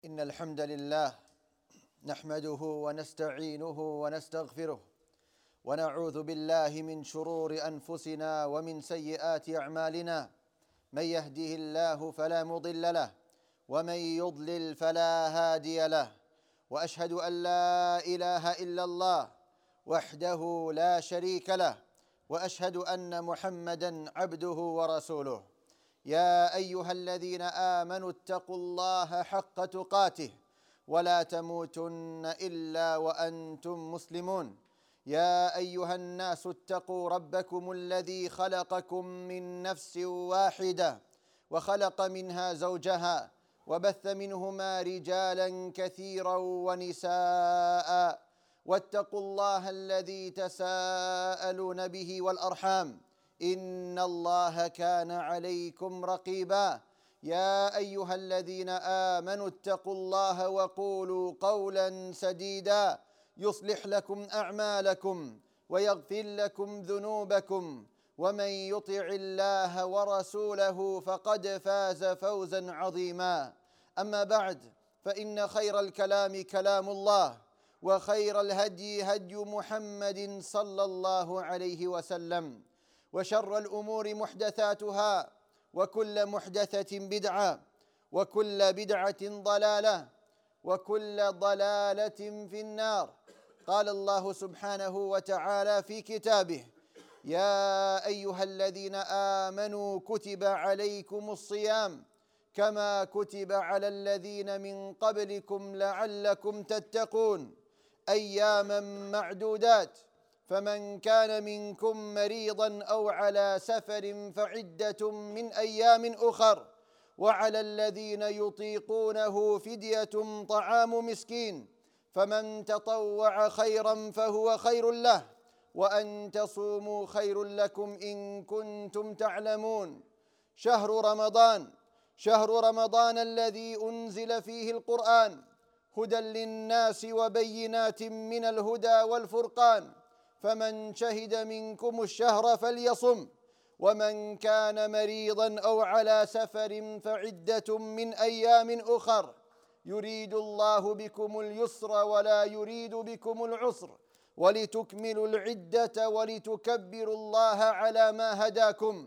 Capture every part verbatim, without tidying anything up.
إن الحمد لله نحمده ونستعينه ونستغفره ونعوذ بالله من شرور أنفسنا ومن سيئات أعمالنا. من يهده الله فلا مضل له ومن يضلل فلا هادي له، وأشهد أن لا إله إلا الله وحده لا شريك له، وأشهد أن محمدًا عبده ورسوله. يا أيها الذين آمنوا اتقوا الله حق تقاته ولا تموتن إلا وأنتم مسلمون. يا أيها الناس اتقوا ربكم الذي خلقكم من نفس واحدة وخلق منها زوجها وبث منهما رجالا كثيرا ونساء، واتقوا الله الذي تساءلون به والأرحام إن الله كان عليكم رقيبا. يا أيها الذين آمنوا اتقوا الله وقولوا قولا سديدا يصلح لكم أعمالكم ويغفر لكم ذنوبكم، ومن يطع الله ورسوله فقد فاز فوزا عظيما. أما بعد، فإن خير الكلام كلام الله، وخير الهدي هدي محمد صلى الله عليه وسلم، وشر الأمور محدثاتها، وكل محدثة بدعة، وكل بدعة ضلالة، وكل ضلالة في النار. قال الله سبحانه وتعالى في كتابه: يا أيها الذين آمنوا كتب عليكم الصيام كما كتب على الذين من قبلكم لعلكم تتقون أياما معدودات، فمن كان منكم مريضا أو على سفر فعدة من أيام أخر، وعلى الذين يطيقونه فدية طعام مسكين، فمن تطوع خيرا فهو خير له، وأن تصوموا خير لكم إن كنتم تعلمون. شهر رمضان شهر رمضان الذي أنزل فيه القرآن هدى للناس وبينات من الهدى والفرقان، فمن شهد منكم الشهر فليصم، ومن كان مريضا أو على سفر فعدة من أيام أخر، يريد الله بكم اليسر ولا يريد بكم العسر، ولتكملوا العدة ولتكبروا الله على ما هداكم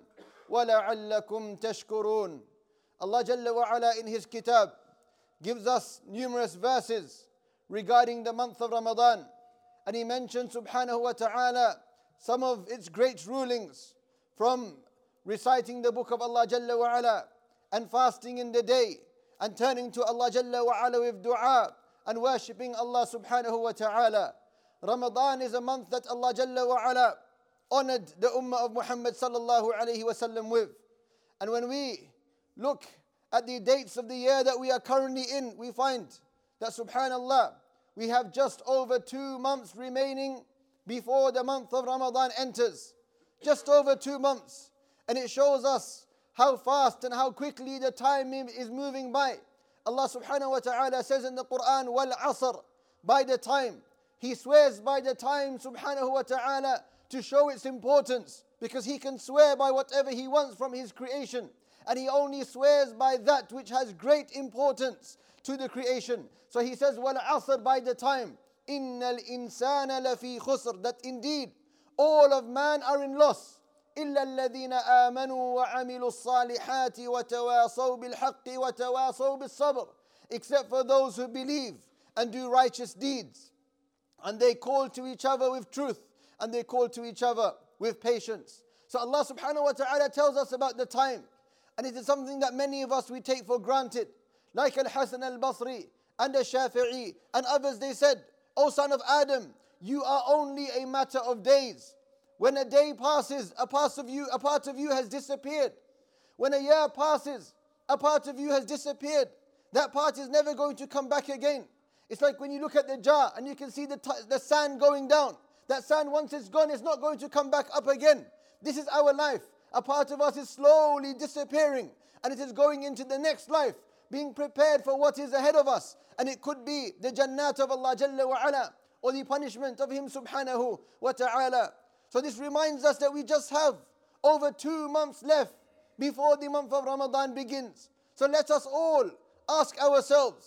ولعلكم تشكرون. Allah Jalla wa Ala in His Kitab gives us numerous verses regarding the month of Ramadan. And He mentioned subhanahu wa ta'ala some of its great rulings, from reciting the book of Allah Jalla wa Ala and fasting in the day and turning to Allah Jalla wa Ala with dua and worshipping Allah subhanahu wa ta'ala. Ramadan is a month that Allah Jalla wa Ala honored the ummah of Muhammad sallallahu alayhi wa sallam with. And when we look at the dates of the year that we are currently in, we find that subhanallah, we have just over two months remaining before the month of Ramadan enters. Just over two months. And it shows us how fast and how quickly the time is moving by. Allah subhanahu wa ta'ala says in the Quran, wal asr, by the time. He swears by the time subhanahu wa ta'ala to show its importance, because He can swear by whatever He wants from His creation. And He only swears by that which has great importance to the creation. So He says, wal asr, by the time. Innal insana lafi khusr, that indeed all of man are in loss. إلا الذين آمنوا وعملوا الصالحات وتواصوا بالحق وتواصوا بالصبر, except for those who believe and do righteous deeds, and they call to each other with truth, and they call to each other with patience. So Allah subhanahu wa ta'ala tells us about the time, and it is something that many of us we take for granted. Like Al-Hasan al-Basri and Al-Shafi'i and others, they said, O son of Adam, you are only a matter of days. When a day passes, a part of you, a part of you has disappeared. When a year passes, a part of you has disappeared. That part is never going to come back again. It's like when you look at the jar and you can see the, t- the sand going down. That sand, once it's gone, it's not going to come back up again. This is our life. A part of us is slowly disappearing, and it is going into the next life, being prepared for what is ahead of us. And it could be the jannat of Allah Jalla wa Ala, or the punishment of Him subhanahu wa ta'ala. So this reminds us that we just have over two months left before the month of Ramadan begins. So let us all ask ourselves,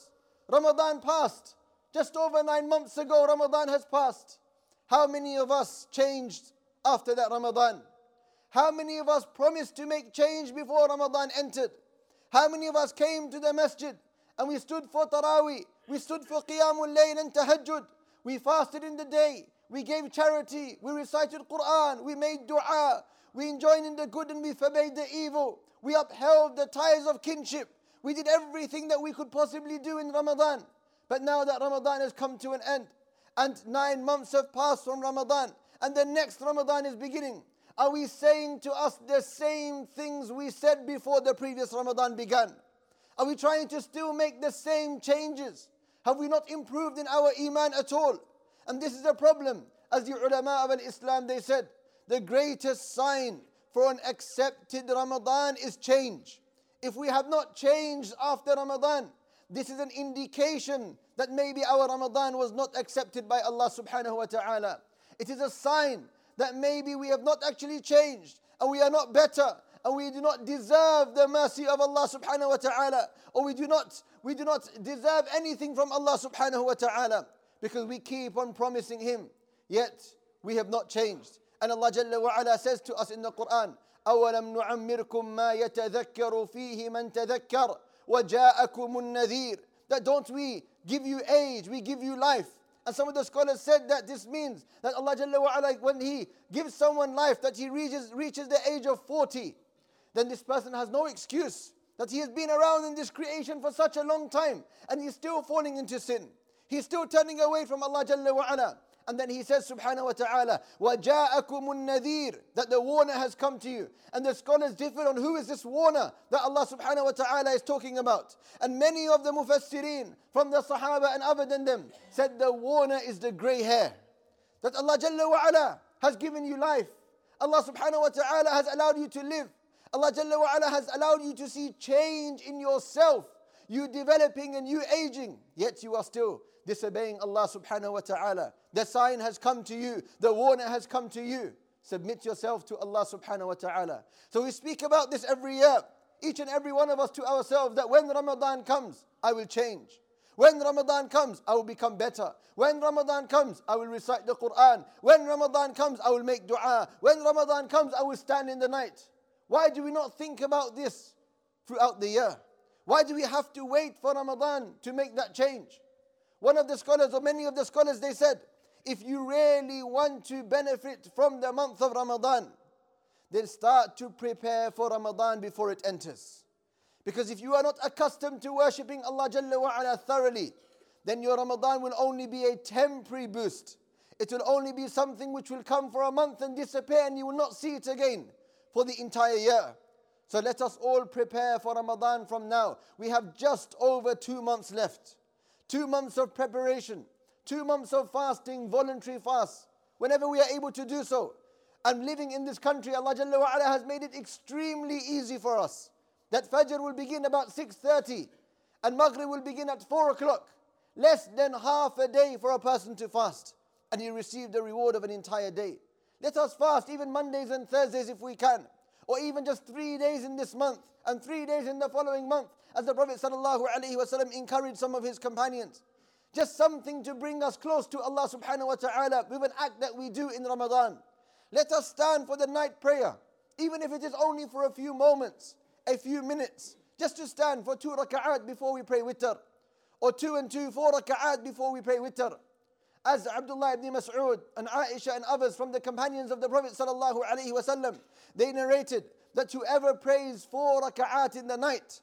Ramadan passed. Just over nine months ago, Ramadan has passed. How many of us changed after that Ramadan? How many of us promised to make change before Ramadan entered? How many of us came to the masjid and we stood for Taraweeh, we stood for Qiyamul Layl and Tahajjud, we fasted in the day, we gave charity, we recited Quran, we made dua, we enjoined in the good and we forbade the evil, we upheld the ties of kinship, we did everything that we could possibly do in Ramadan. But now that Ramadan has come to an end, and nine months have passed from Ramadan, and the next Ramadan is beginning, are we saying to us the same things we said before the previous Ramadan began? Are we trying to still make the same changes? Have we not improved in our iman at all? And this is a problem. As the ulama of al-Islam, they said, the greatest sign for an accepted Ramadan is change. If we have not changed after Ramadan, this is an indication that maybe our Ramadan was not accepted by Allah subhanahu wa ta'ala. It is a sign that maybe we have not actually changed, and we are not better, and we do not deserve the mercy of Allah subhanahu wa ta'ala, or we do not we do not deserve anything from Allah subhanahu wa ta'ala, because we keep on promising Him, yet we have not changed. And Allah Jalla wa Ala says to us in the Quran, أَوَلَمْ نُعَمِّرْكُمْ مَا يَتَذَكَّرُ فِيهِ مَنْ تَذَكَّرَ وَجَاءَكُمُ النَّذِيرُ. That don't we give you age, we give you life. And some of the scholars said that this means that Allah Jalla wa Ala, when He gives someone life, that he reaches, reaches the age of forty, then this person has no excuse, that he has been around in this creation for such a long time, and he's still falling into sin. He's still turning away from Allah Jalla wa Ala. And then He says subhanahu wa ta'ala, وَجَاءَكُمُ النَّذِيرُ, that the warner has come to you. And the scholars differ on who is this warner that Allah subhanahu wa ta'ala is talking about. And many of the mufassirin from the Sahaba and other than them said the warner is the grey hair. That Allah Jalla wa Ala has given you life. Allah subhanahu wa ta'ala has allowed you to live. Allah Jalla wa Ala has allowed you to see change in yourself. You developing and you aging, yet you are still disobeying Allah subhanahu wa ta'ala. The sign has come to you. The warner has come to you. Submit yourself to Allah subhanahu wa ta'ala. So we speak about this every year. Each and every one of us to ourselves, that when Ramadan comes, I will change. When Ramadan comes, I will become better. When Ramadan comes, I will recite the Quran. When Ramadan comes, I will make dua. When Ramadan comes, I will stand in the night. Why do we not think about this throughout the year? Why do we have to wait for Ramadan to make that change? One of the scholars, or many of the scholars, they said, if you really want to benefit from the month of Ramadan, then start to prepare for Ramadan before it enters. Because if you are not accustomed to worshipping Allah Jalla wa Ala thoroughly, then your Ramadan will only be a temporary boost. It will only be something which will come for a month and disappear, and you will not see it again for the entire year. So let us all prepare for Ramadan from now. We have just over two months left. Two months of preparation, two months of fasting, voluntary fast, whenever we are able to do so. And living in this country, Allah Jalla wa Ala has made it extremely easy for us. That Fajr will begin about six thirty, and Maghrib will begin at four o'clock. Less than half a day for a person to fast, and you receive the reward of an entire day. Let us fast even Mondays and Thursdays if we can, or even just three days in this month, and three days in the following month, as the Prophet sallallahu alaihi wasallam encouraged some of his companions. Just something to bring us close to Allah subhanahu wa ta'ala with an act that we do in Ramadan. Let us stand for the night prayer, even if it is only for a few moments, a few minutes, just to stand for two raka'at before we pray witr, or two and two, four raka'at before we pray witr. As Abdullah ibn Mas'ud and Aisha and others from the companions of the Prophet sallallahu alaihi wasallam, they narrated that whoever prays four raka'at in the night,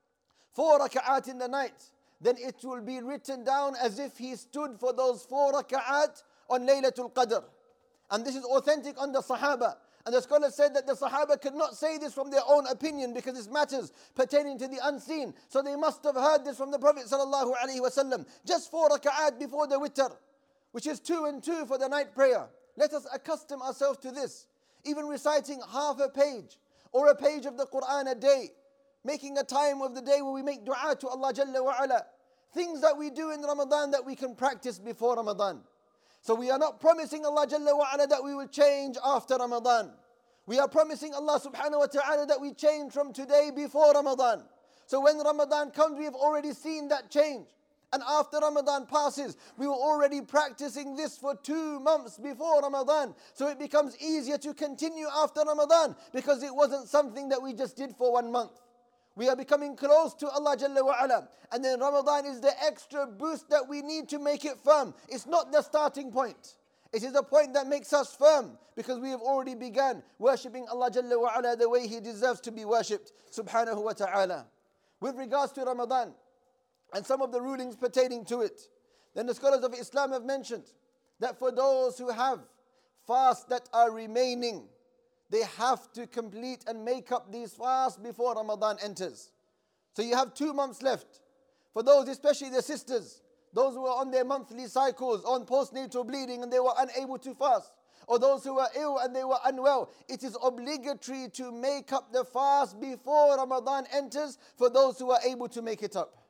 four raka'at in the night, then it will be written down as if he stood for those four raka'at on Laylatul Qadr. And this is authentic on the Sahaba. And the scholars said that the Sahaba could not say this from their own opinion, because it's matters pertaining to the unseen. So they must have heard this from the Prophet sallallahu alaihi wasallam. Just four raka'at before the witr, which is two and two for the night prayer. Let us accustom ourselves to this. Even reciting half a page or a page of the Quran a day. Making a time of the day where we make dua to Allah Jalla wa Ala. Things that we do in Ramadan that we can practice before Ramadan. So we are not promising Allah Jalla wa Ala that we will change after Ramadan. We are promising Allah subhanahu wa ta'ala that we change from today before Ramadan. So when Ramadan comes, we have already seen that change. And after Ramadan passes, we were already practicing this for two months before Ramadan. So it becomes easier to continue after Ramadan because it wasn't something that we just did for one month. We are becoming close to Allah Jalla wa Ala. And then Ramadan is the extra boost that we need to make it firm. It's not the starting point. It is a point that makes us firm because we have already begun worshipping Allah Jalla wa Ala the way He deserves to be worshipped, subhanahu wa ta'ala. With regards to Ramadan and some of the rulings pertaining to it, then the scholars of Islam have mentioned that for those who have fasts that are remaining, they have to complete and make up these fasts before Ramadan enters. So you have two months left. For those, especially the sisters, those who are on their monthly cycles, on postnatal bleeding and they were unable to fast, or those who were ill and they were unwell, it is obligatory to make up the fast before Ramadan enters for those who are able to make it up.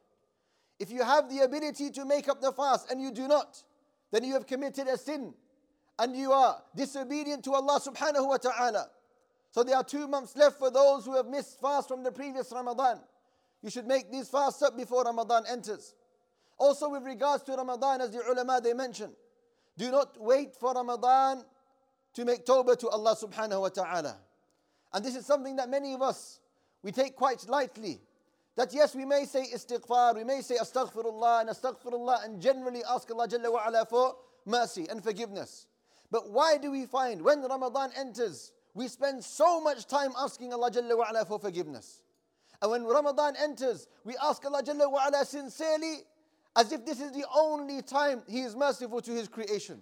If you have the ability to make up the fast and you do not, then you have committed a sin and you are disobedient to Allah subhanahu wa ta'ala. So there are two months left for those who have missed fast from the previous Ramadan. You should make these fasts up before Ramadan enters. Also with regards to Ramadan, as the ulama they mentioned, do not wait for Ramadan to make tawbah to Allah subhanahu wa ta'ala. And this is something that many of us, we take quite lightly. That yes, we may say istighfar, we may say astaghfirullah and astaghfirullah and generally ask Allah Jalla wa Ala for mercy and forgiveness. But why do we find when Ramadan enters, we spend so much time asking Allah Jalla wa Ala for forgiveness? And when Ramadan enters, we ask Allah Jalla wa Ala sincerely as if this is the only time He is merciful to His creation.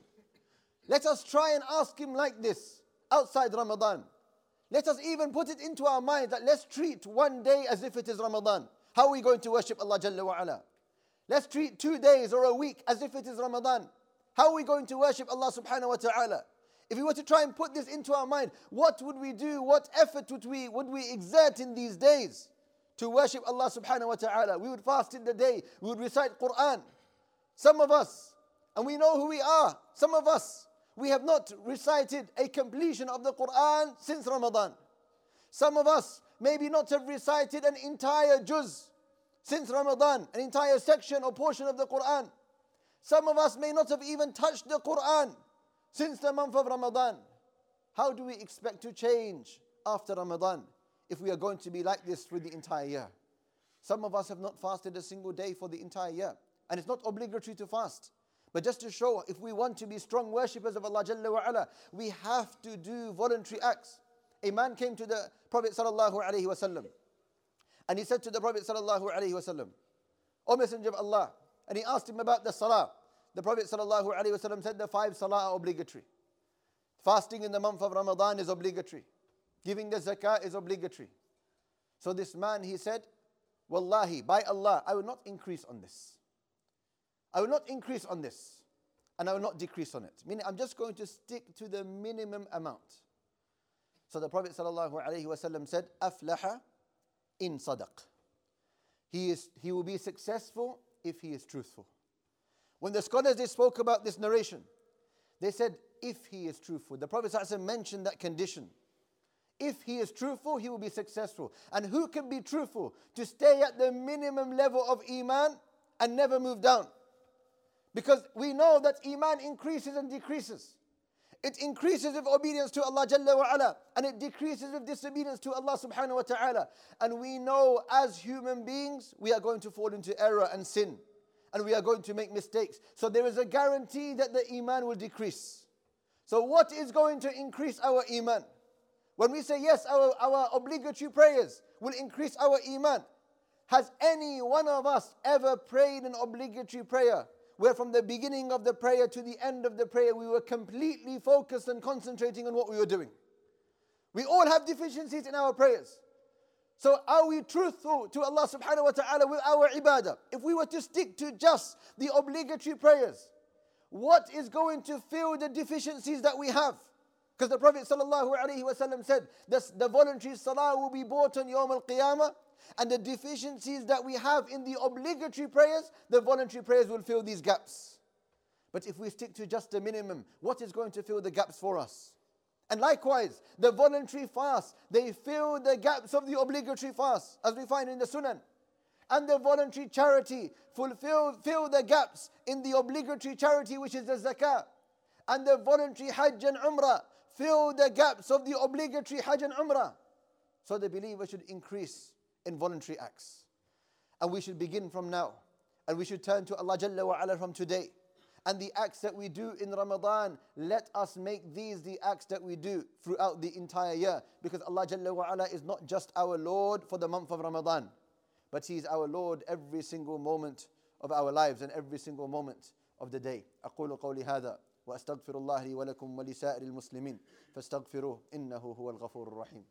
Let us try and ask Him like this outside Ramadan. Let us even put it into our mind that let's treat one day as if it is Ramadan. How are we going to worship Allah Jalla wa Ala? Let's treat two days or a week as if it is Ramadan. How are we going to worship Allah subhanahu wa ta'ala? If we were to try and put this into our mind, what would we do? What effort would we, would we exert in these days to worship Allah subhanahu wa ta'ala? We would fast in the day. We would recite Quran. Some of us, and we know who we are, some of us, we have not recited a completion of the Quran since Ramadan. Some of us maybe not have recited an entire juz since Ramadan, an entire section or portion of the Quran. Some of us may not have even touched the Quran since the month of Ramadan. How do we expect to change after Ramadan if we are going to be like this for the entire year? Some of us have not fasted a single day for the entire year. And it's not obligatory to fast. But just to show, if we want to be strong worshippers of Allah Jalla wa Ala, we have to do voluntary acts. A man came to the Prophet sallallahu alaihi wasallam, and he said to the Prophet sallallahu alaihi wasallam, O Messenger of Allah, and he asked him about the salah. The Prophet sallallahu alaihi wasallam said the five salah are obligatory. Fasting in the month of Ramadan is obligatory. Giving the zakah is obligatory. So this man, he said, Wallahi, by Allah, I will not increase on this. I will not increase on this, and I will not decrease on it. Meaning, I'm just going to stick to the minimum amount. So the Prophet ﷺ said, "Aflaha in sadaq." He is, he will be successful if he is truthful. When the scholars they spoke about this narration, they said, "If he is truthful." The Prophet ﷺ mentioned that condition. If he is truthful, he will be successful. And who can be truthful to stay at the minimum level of iman and never move down? Because we know that iman increases and decreases. It increases with obedience to Allah Jalla wa Ala, and it decreases with disobedience to Allah Subhanahu wa Ta'ala. And we know as human beings, we are going to fall into error and sin. And we are going to make mistakes. So there is a guarantee that the iman will decrease. So what is going to increase our iman? When we say yes, our, our obligatory prayers will increase our iman. Has any one of us ever prayed an obligatory prayer where from the beginning of the prayer to the end of the prayer we were completely focused and concentrating on what we were doing? We all have deficiencies in our prayers. So are we truthful to Allah subhanahu wa ta'ala with our ibadah? If we were to stick to just the obligatory prayers, what is going to fill the deficiencies that we have? Because the Prophet sallallahu alaihi wasallam said, this, the voluntary salah will be brought on Yawm al-Qiyamah, and the deficiencies that we have in the obligatory prayers, the voluntary prayers will fill these gaps. But if we stick to just the minimum, what is going to fill the gaps for us? And likewise, the voluntary fast, they fill the gaps of the obligatory fast, as we find in the Sunan. and the voluntary charity. Fulfill fill the gaps in the obligatory charity, which is the zakah, and the voluntary hajj and umrah. Fill the gaps of the obligatory hajj and umrah. So the believer should increase in voluntary acts. And we should begin from now. And we should turn to Allah Jalla wa Ala from today. And the acts that we do in Ramadan, let us make these the acts that we do throughout the entire year. Because Allah Jalla wa Ala is not just our Lord for the month of Ramadan, but He is our Lord every single moment of our lives and every single moment of the day. أقول قولي هذا وأستغفر الله لي ولكم ولسائر المسلمين فاستغفروه إنه هو الغفور الرحيم.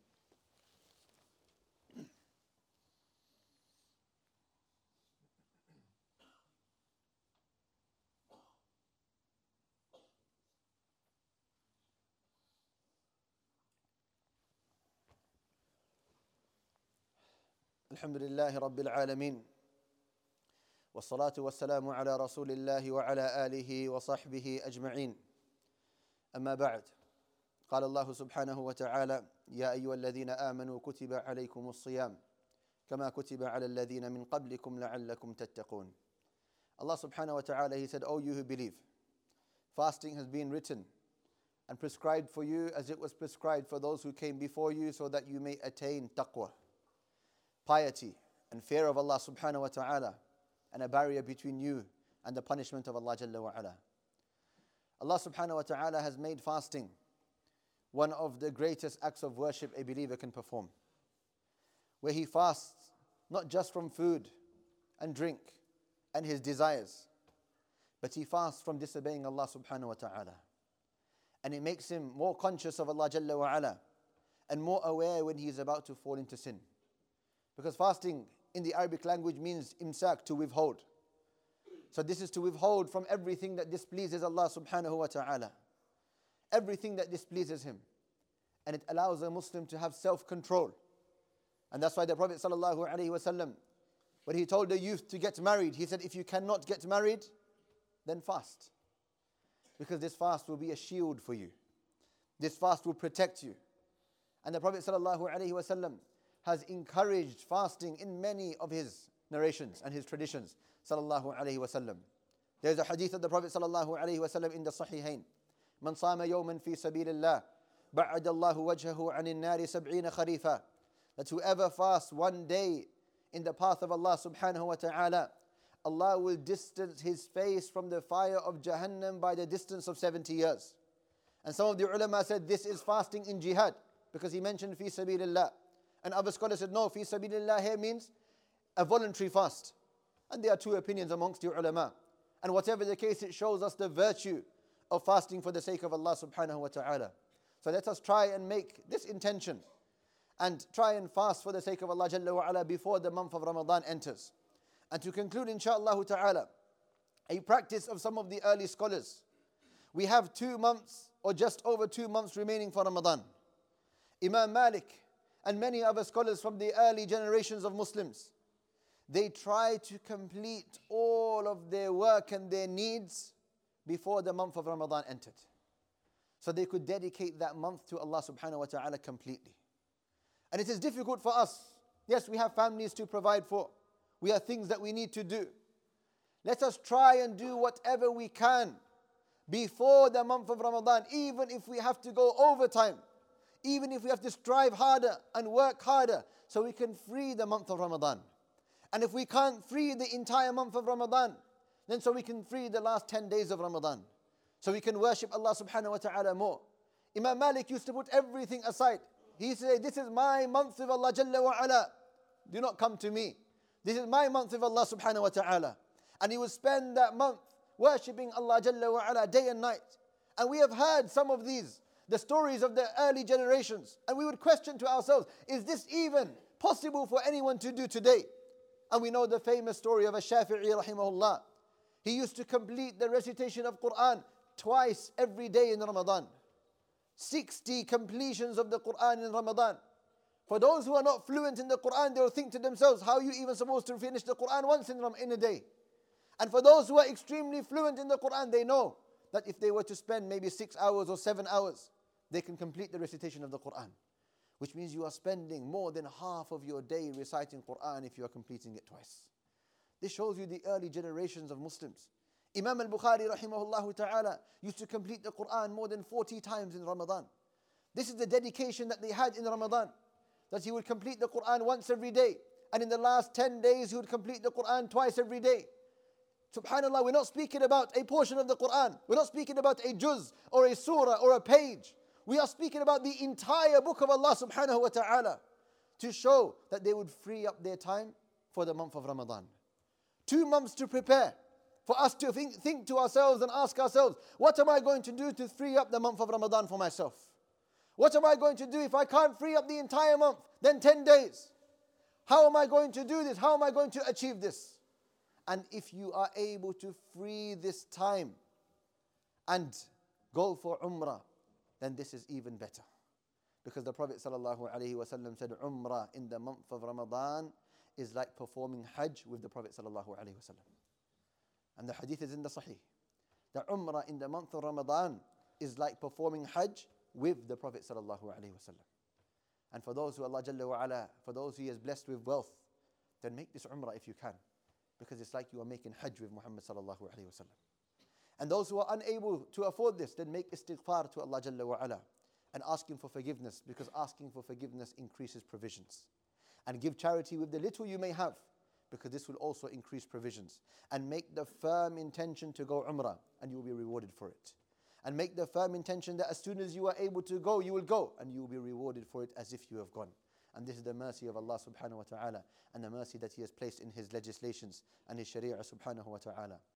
الحمد لله رب العالمين والصلاة والسلام على رسول الله وعلى آله وصحبه أجمعين. أما بعد، قال الله سبحانه وتعالى: يا أيها الذين آمنوا كتب عليكم الصيام كما كتب على الذين من قبلكم لعلكم تتقون. Allah subhanahu wa ta'ala, He said, O you who believe, fasting has been written and prescribed for you as it was prescribed for those who came before you, so that you may attain taqwa, piety and fear of Allah subhanahu wa ta'ala, and a barrier between you and the punishment of Allah Jalla wa Ala. Allah subhanahu wa ta'ala has made fasting one of the greatest acts of worship a believer can perform, where he fasts not just from food and drink and his desires, but he fasts from disobeying Allah subhanahu wa ta'ala. And it makes him more conscious of Allah Jalla wa Ala and more aware when he is about to fall into sin. Because fasting in the Arabic language means imsak, to withhold. So this is to withhold from everything that displeases Allah subhanahu wa ta'ala. Everything that displeases Him. And it allows a Muslim to have self-control. And that's why the Prophet sallallahu alaihi wasallam, when he told the youth to get married, he said, if you cannot get married, then fast. Because this fast will be a shield for you. This fast will protect you. And the Prophet sallallahu alaihi wasallam has encouraged fasting in many of his narrations and his traditions, sallallahu alaihi wasallam. There's a hadith of the Prophet sallallahu alaihi wasallam in the Sahihain: "Man sama yawman fi sabilillah, ba'ada Allahu wajhahu 'anil nari sab'ina kharifa." That whoever fasts one day in the path of Allah subhanahu wa ta'ala, Allah will distance his face from the fire of Jahannam by the distance of seventy years. And some of the ulama said this is fasting in jihad, because he mentioned fi sabilillah. And other scholars said, no, fi sabilillah here means a voluntary fast. And there are two opinions amongst the ulama. And whatever the case, it shows us the virtue of fasting for the sake of Allah subhanahu wa ta'ala. So let us try and make this intention and try and fast for the sake of Allah Jalla wa Ala before the month of Ramadan enters. And to conclude, inshaAllah ta'ala, a practice of some of the early scholars. We have two months or just over two months remaining for Ramadan. Imam Malik and many other scholars from the early generations of Muslims, they try to complete all of their work and their needs before the month of Ramadan entered, so they could dedicate that month to Allah subhanahu wa ta'ala completely. And it is difficult for us. Yes, we have families to provide for. We have things that we need to do. Let us try and do whatever we can before the month of Ramadan, even if we have to go overtime. Even if we have to strive harder and work harder, so we can free the month of Ramadan. And if we can't free the entire month of Ramadan, then so we can free the last ten days of Ramadan, so we can worship Allah subhanahu wa ta'ala more. Imam Malik used to put everything aside. He said, this is my month with Allah Jalla wa Ala. Do not come to me. This is my month with Allah subhanahu wa ta'ala. And he would spend that month worshipping Allah Jalla wa Ala day and night. And we have heard some of these, the stories of the early generations. And we would question to ourselves, is this even possible for anyone to do today? And we know the famous story of Ash-Shafi'i rahimahullah. He used to complete the recitation of Quran twice every day in Ramadan. sixty completions of the Quran in Ramadan. For those who are not fluent in the Quran, they will think to themselves, how are you even supposed to finish the Quran once in, in a day? And for those who are extremely fluent in the Quran, they know that if they were to spend maybe six hours or seven hours, they can complete the recitation of the Quran. which means you are spending more than half of your day reciting Quran if you are completing it twice. This shows you the early generations of Muslims. Imam al-Bukhari rahimahullah ta'ala used to complete the Quran more than forty times in Ramadan. This is the dedication that they had in Ramadan, that he would complete the Quran once every day. And in the last ten days, he would complete the Quran twice every day. Subhanallah, we're not speaking about a portion of the Quran. We're not speaking about a juz or a surah or a page. We are speaking about the entire book of Allah subhanahu wa ta'ala, to show that they would free up their time for the month of Ramadan. Two months to prepare, for us to think, think to ourselves and ask ourselves, what am I going to do to free up the month of Ramadan for myself? What am I going to do if I can't free up the entire month? Then ten days. How am I going to do this? How am I going to achieve this? And if you are able to free this time and go for Umrah, then this is even better. Because the Prophet ﷺ said, Umrah in the month of Ramadan is like performing Hajj with the Prophet ﷺ. And the hadith is in the Sahih. The Umrah in the month of Ramadan is like performing Hajj with the Prophet ﷺ. And for those who Allah Jalla wa Ala, for those who He has blessed with wealth, then make this Umrah if you can. Because it's like you are making Hajj with Muhammad sallallahu alayhi wa sallam. And those who are unable to afford this, then make istighfar to Allah Jalla wa Ala and ask Him for forgiveness, because asking for forgiveness increases provisions. And give charity with the little you may have, because this will also increase provisions. And make the firm intention to go Umrah, and you will be rewarded for it. And make the firm intention that as soon as you are able to go, you will go, and you will be rewarded for it as if you have gone. And this is the mercy of Allah subhanahu wa ta'ala, and the mercy that He has placed in His legislations and His sharia subhanahu wa ta'ala.